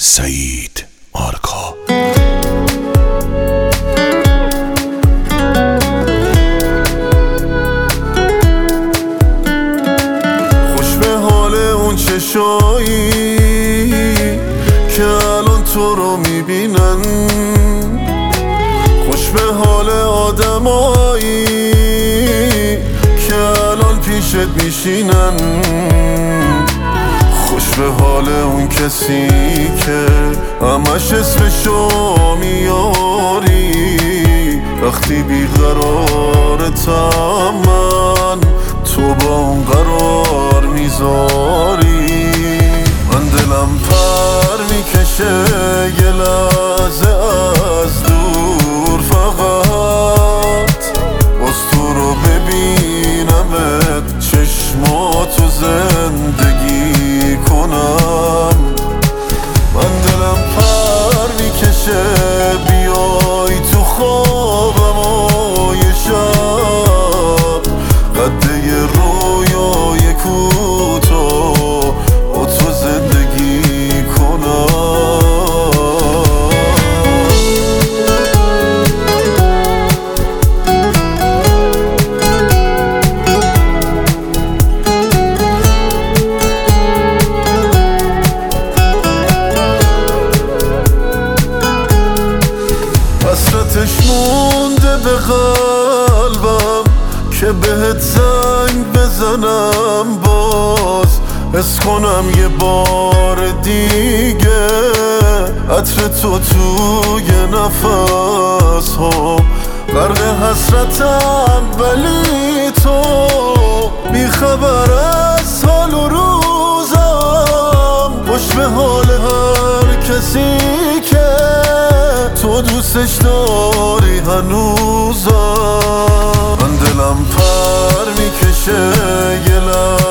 سعید آرکا. خوش به حال اون چشایی که الان تو رو میبینن، خوش به حال آدمایی که الان پیشت میشینن، خوش به حال اون کسی که همش اسمشو میاری وقتی بیقرارتم، من تو با اون قرار میذاری. من دلم پر میکشه یه لحظه از دور، فقط باز تو رو ببینمت، چشماتو زندگی کنم. من دلم پر میکشه بیای تو خوابم و یه شب قده یه رویای کوتاه با تو زندگی کنم. حسرتش مونده به قلبم که بهت زنگ بزنم، باز حس کنم یه بار دیگه عطر تو توی نفس ها. غرق حسرتم ولی تو بیخبر از حال و روزم، خوش به حال هر کسی که تو دوستش داری هنوزم. من دلم پر میکشه یه